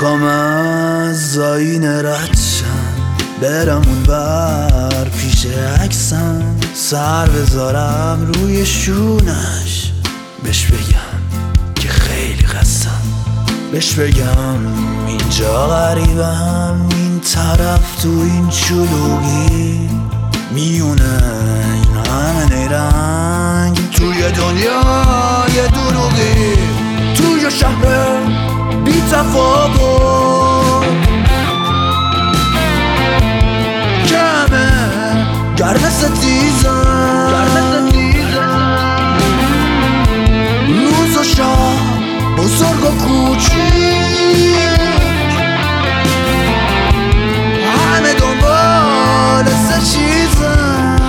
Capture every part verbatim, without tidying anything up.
میخوام از آینه رد شم، برم اون بر پیش عکسم، سر بذارم روی شونش، بهش بگم که خیلی خستم، بهش بگم اینجا غریبم، این طرف تو این شلوغی میونه این همه نیرنگ، توی دنیای دروغی، توی شهر بی تفاوت کمه گرم ستیزم، روز و شب بزرگ و کوچیک همه دنبال سه چیزم،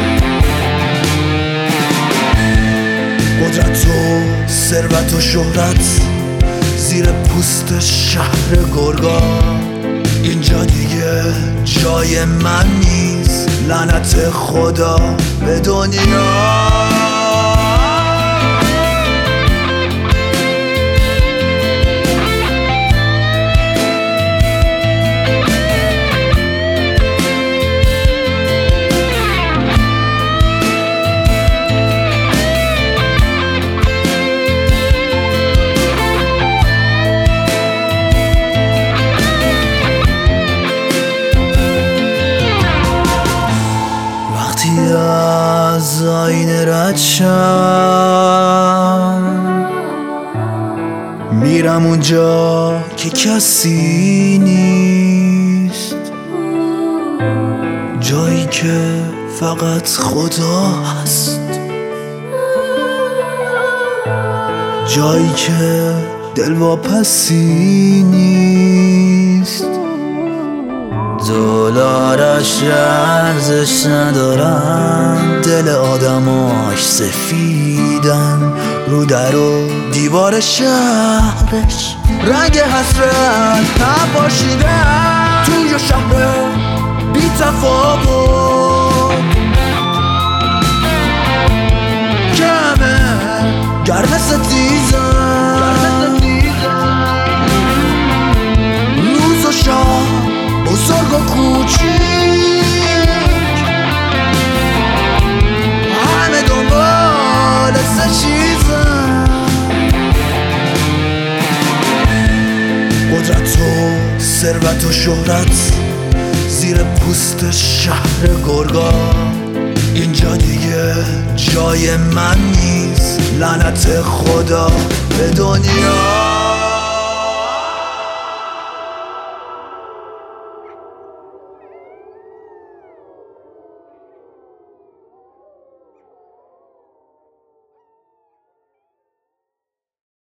قدرت و ثروت و شهرت زیر پوست شهر گرگا، اینجا دیگه جای من نیست، لعنت خدا به دنیا. از آینه رد شم، میرم اونجا که کسی نیست، جایی که فقط خدا هست، جایی که دلواپسی نیست، دلارش ارزش ندارن، دل آدماش سفیدن، رو در و دیوار شهرش رنگ حسرت نپاشیدن، توی شهر بی تفاوت کمه گرم ستیزم، روز و شب بزرگ و کوچیک همه دنبال سه چیزم، قدرت و ثروت و شهرت زیر پوست شهر گرگا، اینجا دیگه جای من نیست، لعنت خدا به دنیا.